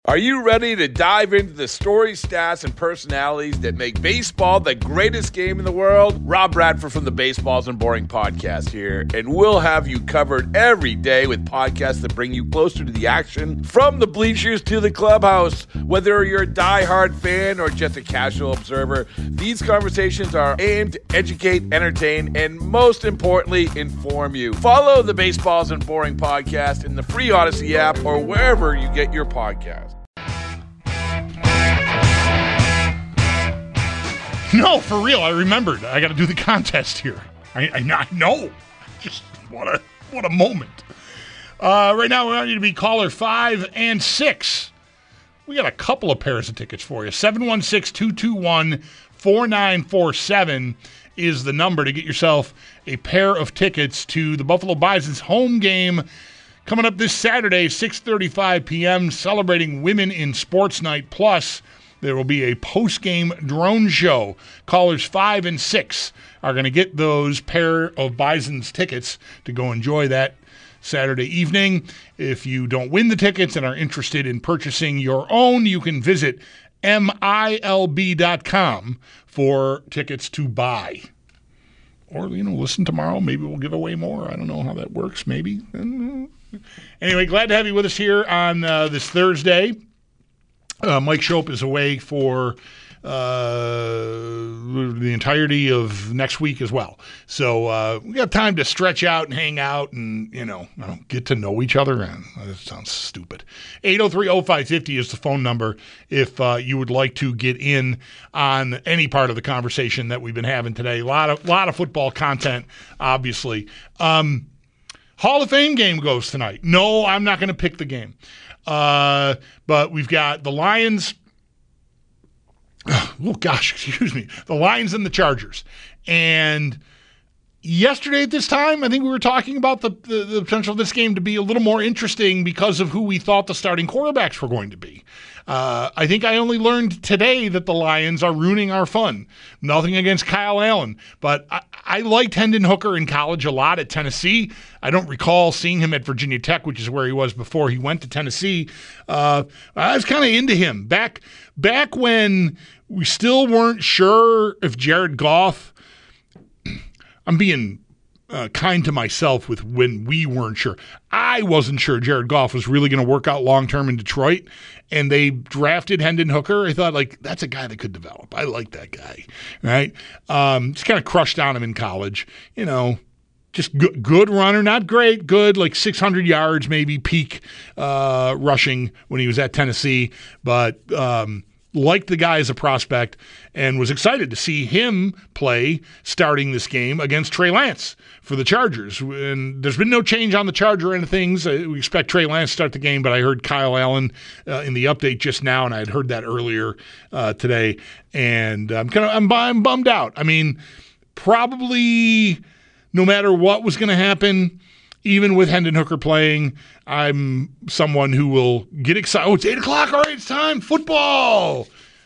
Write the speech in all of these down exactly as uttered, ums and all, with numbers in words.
Are you ready to dive into the stories, stats, and personalities that make baseball the greatest game in the world? Rob Bradford from the Baseballs and Boring podcast here, and we'll have you covered every day with podcasts that bring you closer to the action, from the bleachers to the clubhouse. Whether you're a diehard fan or just a casual observer, these conversations are aimed to educate, entertain, and most importantly, inform you. Follow the Baseballs and Boring podcast in the free Odyssey app or wherever you get your podcasts. No, for real. I remembered. I got to do the contest here. I, I, I know. Just what a what a moment. Uh, right now, we want you to be caller five and six. We got a couple of pairs of tickets for you. seven one six, two two one, four nine four seven is the number to get yourself a pair of tickets to the Buffalo Bison's home game coming up this Saturday, six thirty-five p.m., celebrating Women in Sports Night. Plus, there will be a post-game drone show. Callers five and six are going to get those pair of Bison's tickets to go enjoy that Saturday evening. If you don't win the tickets and are interested in purchasing your own, you can visit M I L B dot com for tickets to buy. Or, you know, listen tomorrow. Maybe we'll give away more. I don't know how that works. Maybe. Anyway, glad to have you with us here on uh, this Thursday. Uh, Mike Shope is away for uh, the entirety of next week as well. So uh, we got time to stretch out and hang out and, you know, get to know each other. And that sounds stupid. eight oh three oh five five oh is the phone number if uh, you would like to get in on any part of the conversation that we've been having today. A lot of, lot of football content, obviously. Um, Hall of Fame game goes tonight. No, I'm not going to pick the game. Uh, but we've got the Lions. Oh, gosh, excuse me. The Lions and the Chargers. And yesterday at this time, I think we were talking about the, the, the potential of this game to be a little more interesting because of who we thought the starting quarterbacks were going to be. Uh, I think I only learned today that the Lions are ruining our fun. Nothing against Kyle Allen, but I, I liked Hendon Hooker in college a lot at Tennessee. I don't recall seeing him at Virginia Tech, which is where he was before he went to Tennessee. Uh, I was kind of into him back back when we still weren't sure if Jared Goff. I'm being Uh, kind to myself with when we weren't sure. I wasn't sure Jared Goff was really going to work out long-term in Detroit, and they drafted Hendon Hooker. I thought, like, that's a guy that could develop. I like that guy, right? Um, just kind of crushed on him in college. You know, just good, good runner, not great, good, like six hundred yards maybe peak uh, rushing when he was at Tennessee, but um, liked the guy as a prospect and was excited to see him play starting this game against Trey Lance for the Chargers. And there's been no change on the Charger end of things. We expect Trey Lance to start the game, but I heard Kyle Allen uh, in the update just now, and I had heard that earlier uh, today. And I'm kind of I'm, I'm bummed out. I mean, probably no matter what was going to happen, even with Hendon Hooker playing, I'm someone who will get excited. Oh, it's eight o'clock. All right, it's time. Football.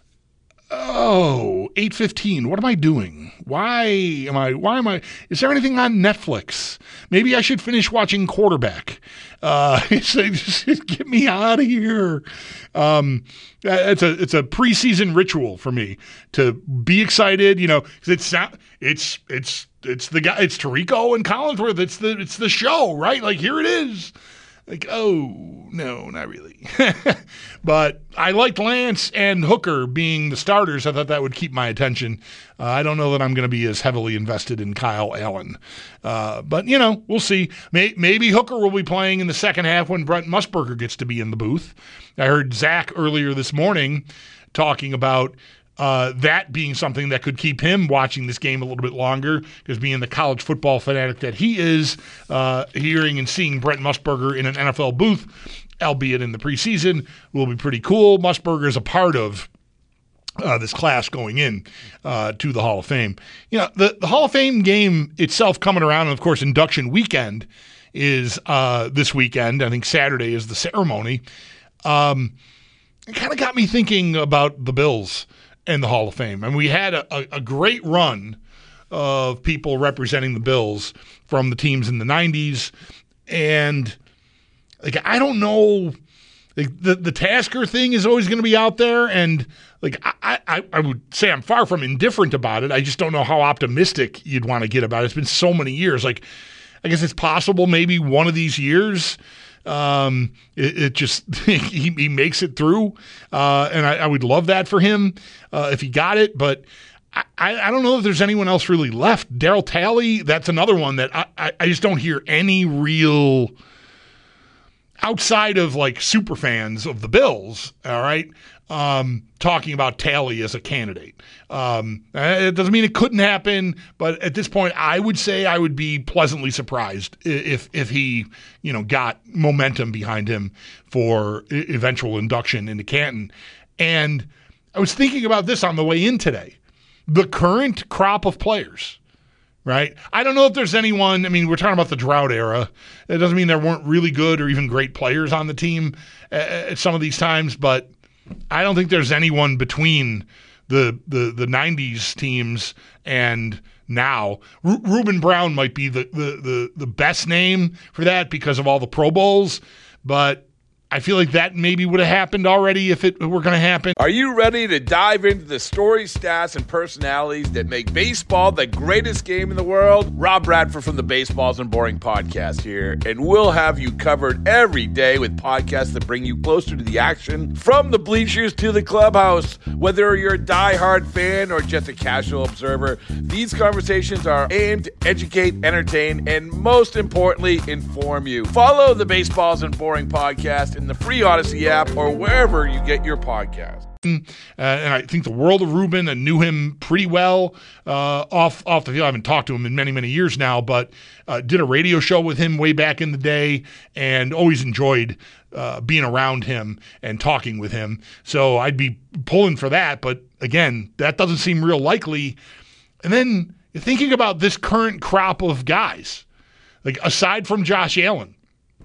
Oh, eight fifteen. What am I doing? Why am I, why am I, is there anything on Netflix? Maybe I should finish watching Quarterback. Uh, it's like, just get me out of here. Um, it's a, it's a preseason ritual for me to be excited, you know, cause it's not, it's, it's, it's the guy, it's Tirico and Collinsworth. It's the, it's the show, right? Like, here it is. Like, oh, no, not really. But I liked Lance and Hooker being the starters. I thought that would keep my attention. Uh, I don't know that I'm going to be as heavily invested in Kyle Allen. Uh, but, you know, we'll see. May- maybe Hooker will be playing in the second half when Brent Musburger gets to be in the booth. I heard Zach earlier this morning talking about Uh, that being something that could keep him watching this game a little bit longer, because being the college football fanatic that he is, uh, hearing and seeing Brent Musburger in an N F L booth, albeit in the preseason, will be pretty cool. Musburger is a part of uh, this class going in uh, to the Hall of Fame. You know, the, the Hall of Fame game itself coming around, and of course induction weekend is uh, this weekend. I think Saturday is the ceremony. Um, it kind of got me thinking about the Bills and the Hall of Fame. And we had a, a, a great run of people representing the Bills from the teams in the nineties. And like, I don't know, Like the the Tasker thing is always going to be out there, and like I, I I would say I'm far from indifferent about it. I just don't know how optimistic you'd want to get about it. It's been so many years. Like I guess it's possible maybe one of these years um, it, it just he, he makes it through, uh, and I, I would love that for him uh, if he got it. But I, I don't know if there's anyone else really left. Daryl Talley, that's another one that I, I, I just don't hear any real. Outside of like super fans of the Bills, all right, um, talking about Talley as a candidate. Um, it doesn't mean it couldn't happen, but at this point, I would say I would be pleasantly surprised if if he, you know, got momentum behind him for eventual induction into Canton. And I was thinking about this on the way in today. The current crop of players. Right? I don't know if there's anyone, I mean, we're talking about the drought era. It doesn't mean there weren't really good or even great players on the team at some of these times, but I don't think there's anyone between the the, the nineties teams and now. Ru- Reuben Brown might be the, the, the, the best name for that because of all the Pro Bowls, but I feel like that maybe would have happened already if it were going to happen. Are you ready to dive into the stories, stats, and personalities that make baseball the greatest game in the world? Rob Bradford from the Baseballs and Boring podcast here, and we'll have you covered every day with podcasts that bring you closer to the action, from the bleachers to the clubhouse. Whether you're a diehard fan or just a casual observer, these conversations are aimed to educate, entertain, and most importantly, inform you. Follow the Baseballs and Boring podcast in the free Odyssey app or wherever you get your podcast. Uh, and I think the world of Reuben and knew him pretty well uh, off off the field. I haven't talked to him in many, many years now, but uh, did a radio show with him way back in the day and always enjoyed uh, being around him and talking with him. So I'd be pulling for that. But again, that doesn't seem real likely. And then thinking about this current crop of guys, like aside from Josh Allen,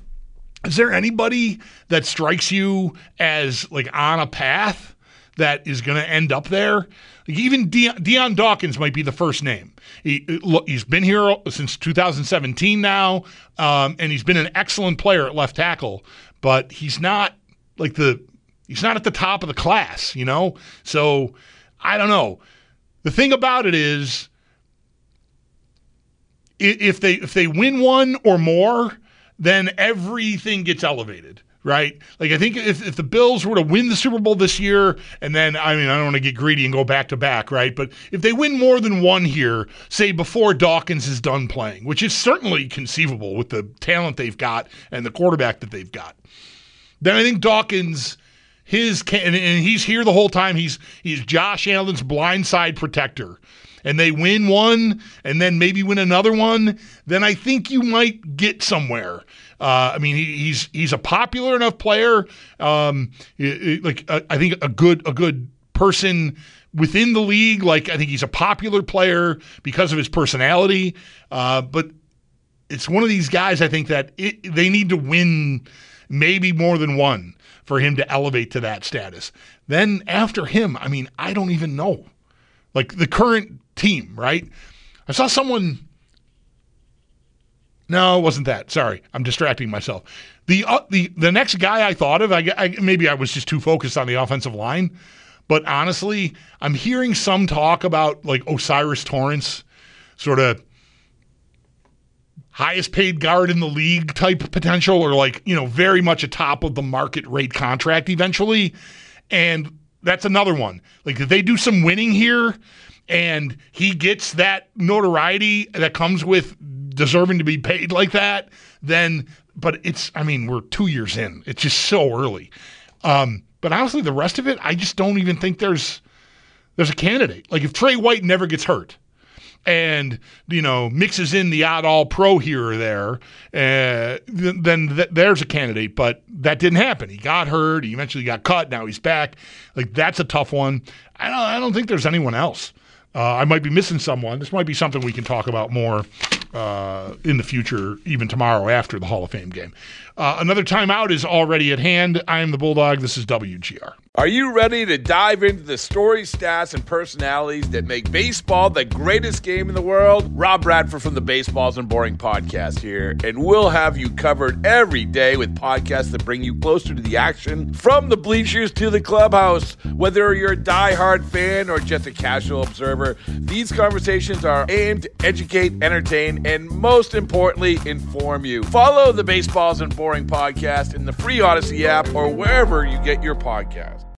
is there anybody that strikes you as like on a path that is going to end up there? Like even Deion, Deion Dawkins might be the first name. He, he's been here since two thousand seventeen now, um, and he's been an excellent player at left tackle, but he's not like the he's not at the top of the class, you know? So I don't know. The thing about it is if they if they win one or more, then everything gets elevated, right? Like I think if, if the Bills were to win the Super Bowl this year, and then, I mean, I don't want to get greedy and go back to back, right? But if they win more than one here, say before Dawkins is done playing, which is certainly conceivable with the talent they've got and the quarterback that they've got, then I think Dawkins, his and he's here the whole time. He's he's Josh Allen's blindside protector. And they win one and then maybe win another one, then I think you might get somewhere. Uh, I mean, he, he's he's a popular enough player, um, like uh, I think a good a good person within the league. Like I think he's a popular player because of his personality. Uh, but it's one of these guys I think that it, they need to win maybe more than one for him to elevate to that status. Then after him, I mean, I don't even know. Like the current team, right? I saw someone. No, it wasn't that. Sorry, I'm distracting myself. The uh, the the next guy I thought of, I, I maybe I was just too focused on the offensive line, but honestly, I'm hearing some talk about like Osiris Torrance, sort of highest paid guard in the league type potential, or like, you know, very much a top of the market rate contract eventually, and that's another one. Like if they do some winning here and he gets that notoriety that comes with deserving to be paid like that, then, but it's, I mean, we're two years in. It's just so early. Um, but honestly, the rest of it, I just don't even think there's, there's a candidate. Like if Trey White never gets hurt and, you know, mixes in the odd all pro here or there, uh, then th- there's a candidate. But that didn't happen. He got hurt. He eventually got cut. Now he's back. Like that's a tough one. I don't, I don't think there's anyone else. Uh, I might be missing someone. This might be something we can talk about more uh, in the future, even tomorrow after the Hall of Fame game. Uh, another timeout is already at hand. I am the Bulldog. This is W G R. Are you ready to dive into the stories, stats, and personalities that make baseball the greatest game in the world? Rob Bradford from the Baseballs and Boring podcast here, and we'll have you covered every day with podcasts that bring you closer to the action from the bleachers to the clubhouse. Whether you're a diehard fan or just a casual observer, these conversations are aimed to educate, entertain, and most importantly, inform you. Follow the Baseballs and Boring podcast in the free Odyssey app or wherever you get your podcasts.